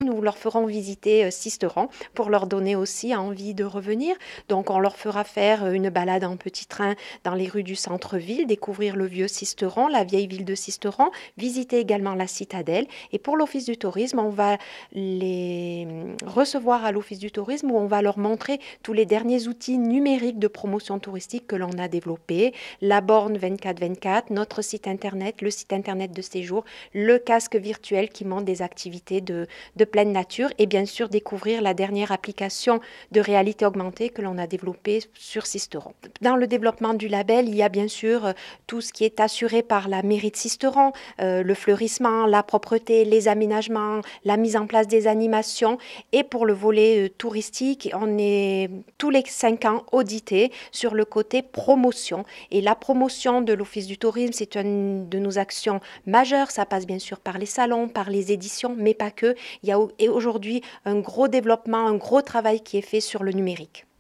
Nous leur ferons visiter Sisteron pour leur donner aussi envie de revenir. Donc, on leur fera faire une balade en petit train dans les rues du centre-ville, découvrir le vieux Sisteron, la vieille ville de Sisteron, visiter également la citadelle. Et pour l'Office du tourisme, on va les recevoir à l'Office du tourisme où on va leur montrer tous les derniers outils numériques de promotion touristique que l'on a développés, la borne 24/24, notre site internet, le site internet de séjour, le casque virtuel qui montre des activités de pleine nature et bien sûr découvrir la dernière application de réalité augmentée que l'on a développée sur Sisteron. Dans le développement du label, il y a bien sûr tout ce qui est assuré par la mairie de Sisteron, le fleurissement, la propreté, les aménagements, la mise en place des animations. Et pour le volet touristique, on est tous les 5 ans audité sur le côté promotion. Et la promotion de l'Office du tourisme, c'est une de nos actions majeures. Ça passe bien sûr par les salons, par les éditions, mais pas que. Il y a aujourd'hui un gros développement, un gros travail qui est fait sur le numérique.